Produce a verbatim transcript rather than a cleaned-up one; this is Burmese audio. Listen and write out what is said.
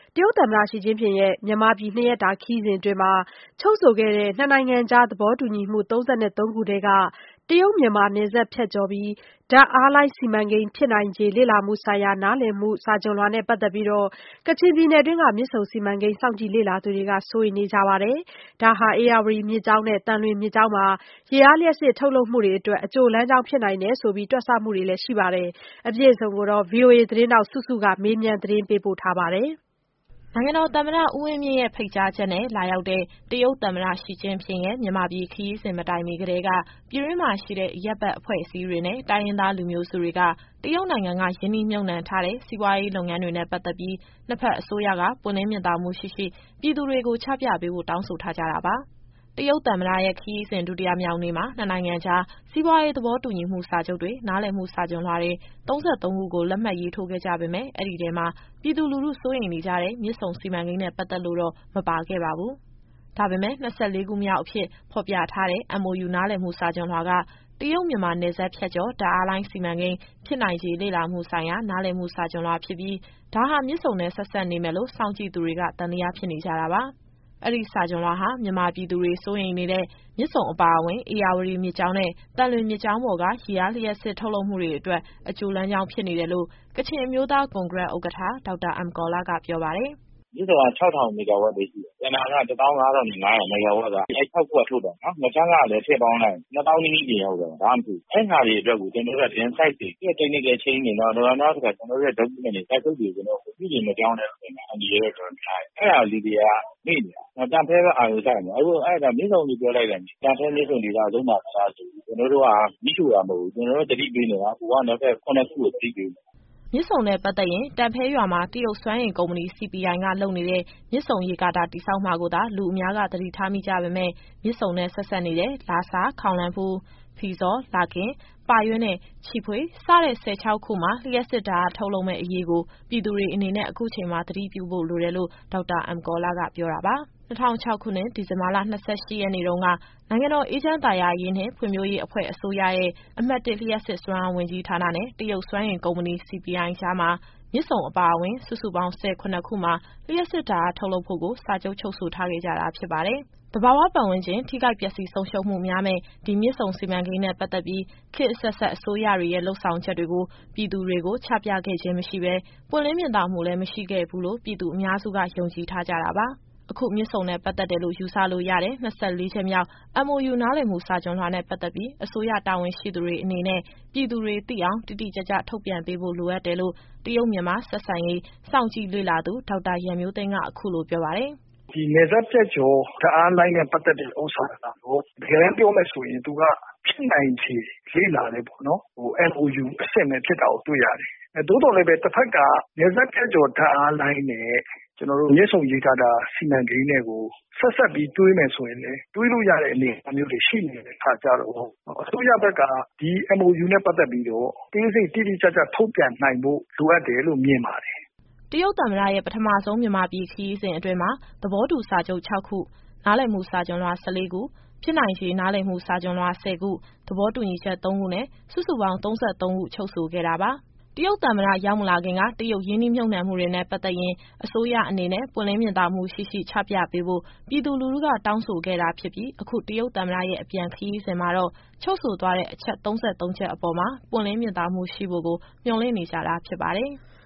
တရုတ်သမ္မတရှီကျင်းဖျင်ရဲ့မြန်မာပြည်နှစ်ရက်တာခရီးစဉ်အတွင်း ချုပ်ဆိုခဲ့တဲ့နှစ်နိုင်ငံကြားသဘောတူညီမှု၃၃ခုထဲက တရုတ်မြန်မာနယ်စပ်ဖြတ်ကျော် ဓါတ်အားလိုင်းစီမံကိန်းဖြစ်နိုင်ခြေလေ့လာမှုဆိုင်ရာနားလည်မှုစာချွန်လွှာနဲ့ပတ်သက်ပြီး ကချင်ပြည်နယ်တွင်းက မြစ်ဆုံစီမံကိန်းစောင့်ကြည့်လေ့လာသူတွေက စိုးရိမ်နေကြပါတယ်။ ဒါဟာ ဧရာဝတီမြစ်ကြောင်းနဲ့သံလွင်မြစ်ကြောင်းမှာ ရေအားလျှပ်စစ်ထုတ်လုပ်မှုတွေအတွက် အကြိုလမ်းကြောင်းဖြစ်နိုင်တယ်ဆိုပြီး တွက်ဆမှုတွေလည်းရှိပါတယ်။ အပြည့်အစုံကိုတော့ ဗွီအိုအေသတင်းထောက်စုစုကမေးမြန်းသတင်းပေးပို့ထားပါတယ်။နိုင်ငံတော်သမ္မတဦးဝင်းမြင့်ရဲ့ဖိတ်ကြားချက်နဲ့လာရောက်တဲ့တရုတ်သမ္မတရှီကျင်းဖျင်ရဲ့မြန်မာပြည်ခရီးစဉ်မတိုင်မီကတည်းက ပြည်တွင်းမှာရှိတဲ့အရပ်ဘက်အဖွဲ့အစည်းတွေနဲ့တိုင်းရင်းသားလူမျိုးစုတွေက တရုတ်နိုင်ငံကရင်းနှီးမြှုပ်နှံထားတဲ့စီးပွားရေးလုပ်ငန်းတွေနဲ့ပတ်သက်ပြီး နှစ်ဘက်အစိုးရကပွင့်လင်းမြင်သာမှုရှိရှိ ပြည်သူတွေကိုချပြပေးဖို့တောင်းဆိုထားကြတာပါ။ တရုတ်သမ္မတရဲ့ခရီးစဉ်ဒုတိယမြောက်နေ့မှာနှစ်နိုင်ငံကြားစီးပွားရေးသဘောတူညီမှုစာချုပ်တွေနားလည်မှုစာချွန်လွှာတွေ၃၃ခုကိုလက်မှတ်ရေးထိုးခဲ့ကြပေမယ့် အဲဒီထဲမှာပြည်သူလူထုစိုးရိမ်နေကြတဲ့မြစ်ဆုံစီမံကိန်းနဲ့ပတ်သက်လို့တော့မပါခဲ့ပါဘူး။ ဒါပေမယ့်၂၄ခုမြောက်အဖြစ်ဖော်ပြထားတဲ့ M O U နားလည်မှုစာချွန်လွှာက တရုတ်မြန်မာနယ်စပ်ဖြတ်ကျော်ဓာတ်အားလိုင်းစီမံကိန်းဖြစ်နိုင်ခြေလေ့လာမှုဆိုင်ရာနားလည်မှုစာချွန်လွှာဖြစ်ပြီး ဒါဟာမြစ်ဆုံနဲ့ဆက်စပ်နေမယ်လို့စောင့်ကြည့်သူတွေကသံသယဖြစ်နေကြတာပါ။ အဲဒီစာချွန်လွှာဟာမြန်မာပြည်သူတွေစိုးရိမ်နေတဲ့မြစ်ဆုံအပါအဝင် ဧရာဝတီမြစ်ကြောင်းနဲ့သံလွင်မြစ်ကြောင်းပေါ်က ရေအားလျှပ်စစ်ထုတ်လုပ်မှုတွေအတွက်အကြိုလမ်းကြောင်းဖြစ်နေတယ်လို့ ကချင်အမျိုးသားကွန်ဂရက်ဥက္ကဋ္ဌ ဒေါက်တာအမ်ကော်လကပြောပါတယ်။ “မြစ်ဆုံကခြောက်ထောင်မီဂါဝပ်ပဲရှိတယ်။ ကျန်တာကတစ်သောင်းငါးထောင်နဲ့ငါးရာမီဂါဝပ်ကအဲခြောက်ခုကထုတ်တာနော်။ ငါးချမ်းကလည်းထည့်ပေါင်းလိုက်ရင်နှစ်သောင်းနီးနီးပြင်ရောက်တယ်။ ဘာမှမဖြစ်ဘူး။ အဲဟာတွေအတွက်ကိုကျနော်တို့က Insight တွေ Technical Chain တွေနော်နောက်တစ်ခါကျနော်တို့ရဲ့ Document တွေစာချုပ်တွေကျနော်တို့ပြုပြင်မပြောင်းလဲဘူးဆိုရင်အန္တရာယ်တော့တော်တော်များတယ်။ အဲဒါလူတွေကမေ့နေတာ။ သံတွဲပဲအာရုံစိုက်နေတာ။ အခုအဲဒါမြစ်ဆုံလို့ပြောလိုက်တယ်။ သံတွဲမြစ်ဆုံဒေသသုံးပါမလားဆိုပြီးကျနော်တို့ကမီးရှို့တာမဟုတ်ဘူး။ ကျနော်တို့သတိပေးနေတာ။ ဟိုကနောက်ထပ်ခုနစ်ခုကိုသတိပေးနေတာ။ ” မြစ်ဆုံနဲ့ပတ်သက်ရင်တန့်ဖဲရွာမှာတရုတ်စွမ်းအင်ကုမ္ပဏီ စီပီအိုင်ကလုပ်နေတဲ့မြစ်ဆုံရေကာတာတည်ဆောက်မှာကိုသာလူအများကသတိထားမိကြပေမယ့် မြစ်ဆုံနဲ့ဆက်စပ်နေတဲ့လာဆာ၊ ခေါင်လန်းဖူး၊ ဖီဇော်၊ လာခင်၊ ပါရွက်နဲ့ ချီဖွေ စတဲ့ဆည်ချောက်ခုမှာလျှပ်စစ်ဓာတ်အားထုတ်လုပ်မယ့်အရေးကိုပြည်သူတွေအနေနဲ့အခုချိန်မှာသတိပြုဖို့လိုတယ်လို့ဒေါက်တာအမ်ကော်လကပြောတာပါ။ ၂၀၀၆ခုနှစ် ဒီဇင်ဘာလ၂၈ရက်နေ့တုန်းက နိုင်ငံတော်အေးချမ်းသာယာရေးနှင့်ဖွံ့ဖြိုးရေးအဖွဲ့အစိုးရရဲ့ အမှတ်၁လျှပ်စစ်စွမ်းအားဝန်ကြီးဌာနနဲ့တရုတ်စွမ်းအင်ကုမ္ပဏီ စီပီအိုင်ကြားမှာမြစ်ဆုံအပါအဝင်စုစုပေါင်းဆည်ခုနစ်ခုမှာလျှပ်စစ်ဓာတ်အားထုတ်လုပ်ဖို့ကိုစာချုပ်ချုပ်ဆိုထားခဲ့ကြတာဖြစ်ပါတယ်။ သဘာဝပတ်ဝန်းကျင်ထိခိုက်ပျက်စီးဆုံးရှုံးမှုများမယ့်ဒီမြစ်ဆုံစီမံကိန်းနဲ့ပတ်သက်ပြီးခေတ်အဆက်ဆက်အစိုးရတွေရဲ့လုပ်ဆောင်ချက်တွေကိုပြည်သူတွေကိုချပြခဲ့ခြင်းမရှိဘဲပွင့်လင်းမြင်သာမှုလည်းမရှိခဲ့ဘူးလို့ပြည်သူအများစုကယုံကြည်ထားကြတာပါ။ အခုမြစ်ဆုံနဲ့ပတ်သက်တယ်လို့ယူဆလို့ရတဲ့၂၄ချက်မြောက် M O U နားလည်မှုစာချွန်လွှာနဲ့ပတ်သက်ပြီးအစိုးရတာဝန်ရှိသူတွေအနေနဲ့ပြည်သူတွေသိအောင်တိတိကျကျထုတ်ပြန်ပေးဖို့လိုအပ်တယ်လို့တရုတ်မြန်မာဆက်ဆံရေးစောင့်ကြည့်လေ့လာသူဒေါက်တာရန်မျိုးသိမ်းကအခုလိုပြောပါတယ်။ “ဒီနယ်စပ်ဖြတ်ကျော်ဓာတ်အားလိုင်းနဲ့ပတ်သက်တဲ့ဥစ္စာကတော့တကယ်တမ်းပြောမယ်ဆိုရင်သူကဖြစ်နိုင်ခြေလေ့လာတယ်ပေါ့နော်။ ဟို M O U အဆင့်ပဲဖြစ်တာကိုတွေ့ရတယ်။သို့တော်လည်းပဲတစ်ဖက်ကနယ်စပ်ဖြတ်ကျော်ဓာတ်အားလိုင်းနဲ့ကျနော်တို့မြစ်ဆုံရေကာတာစီမံကိန်းနဲ့ကိုဆက်စပ်ပြီးတွေးမယ်ဆိုရင်လည်းတွေးလို့ရတဲ့အနေအထားမျိုးတွေရှိနေတဲ့အခါကျတော့အစိုးရဘက်ကဒီ M O U နဲ့ပတ်သက်ပြီးတော့အသေးစိတ်တိတိကျကျထုတ်ပြန်နိုင်ဖို့လိုအပ်တယ်လို့မြင်ပါတယ်။ ” တရုတ်သမ္မတရဲ့ပထမဆုံးမြန်မာပြည်ခရီးစဉ်အတွင်းမှာသဘောတူစာချုပ်ခြောက်ခု၊ နားလည်မှုစာချွန်လွှာ၁၄ခု၊ ဖြစ်နိုင်ခြေနားလည်မှုစာချွန်လွှာ၁၀ခု၊ သဘောတူညီချက်သုံးခုနဲ့စုစုပေါင်း၃၃ခုချုပ်ဆိုခဲ့တာပါ။ တရုတ်သမ္မတရောက်မလာခင်ကတရုတ်ရင်းနှီးမြှုပ်နှံမှုတွေနဲ့ပတ်သက်ရင်အစိုးရအနေနဲ့ပွင့်လင်းမြင်သာမှုရှိရှိချပြပေးဖို့ပြည်သူလူထုကတောင်းဆိုခဲ့တာဖြစ်ပြီးအခုတရုတ်သမ္မတရဲ့အပြန်ခရီးစဉ်မှာတော့ချုပ်ဆိုသွားတဲ့အချက်၃၃ချက်အပေါ်မှာပွင့်လင်းမြင်သာမှုရှိဖို့ကိုမျှော်လင့်နေကြတာဖြစ်ပါတယ်။